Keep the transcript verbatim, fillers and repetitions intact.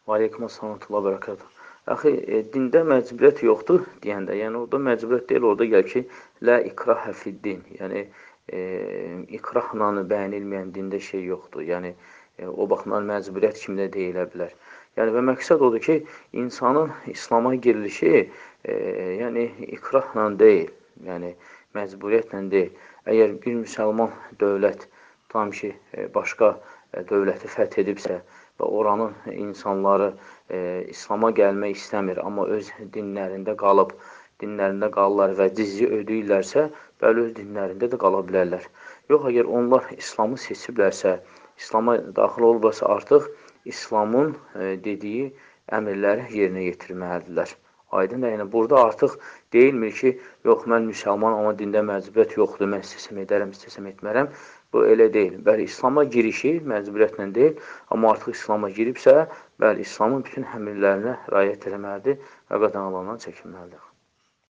Və aleykum əssalam və bərəkatuh. Axı, e, dində məcburiyyət yoxdur deyəndə, yəni orada məcburiyyət deyil, orada gəl ki, lə ikrahə fid-din, yəni e, ikrahla bəyənilməyən dində şey yoxdur, yəni e, o baxımdan məcburiyyət kimdə deyilə bilər. Yəni və məqsəd odur ki, insanın İslama girilişi e, yəni ikrahla deyil, yəni məcburiyyətlə deyil. Əgər bir müsəlman dövlət tam ki, e, başqa e, dövləti fəth edibsə və oranın insanları e, İslama gəlmək istəmir, amma öz dinlərində qalıb, dinlərində qalırlar və cizyə ödəyirlərsə, bəli, öz dinlərində də qala bilərlər. Yox, əgər onlar İslamı seçiblərsə, İslama daxil olublarsa, artıq İslamın e, dediyi əmrləri yerinə yetirməlidirlər. Aydın da, yəni burada artıq deyilmir ki, yox, mən müsəlman, amma dində məcburiyyət yoxdur, mən istəsəm edərəm, istəsəm etmərəm. Bu elə deyil. Bəli, İslama girişi məcburiyyətlə deyil, amma artıq İslama giribsə, bəli, İslamın bütün əmrlərinə riayət eləməlidir və qadağanlarından çəkinməlidir.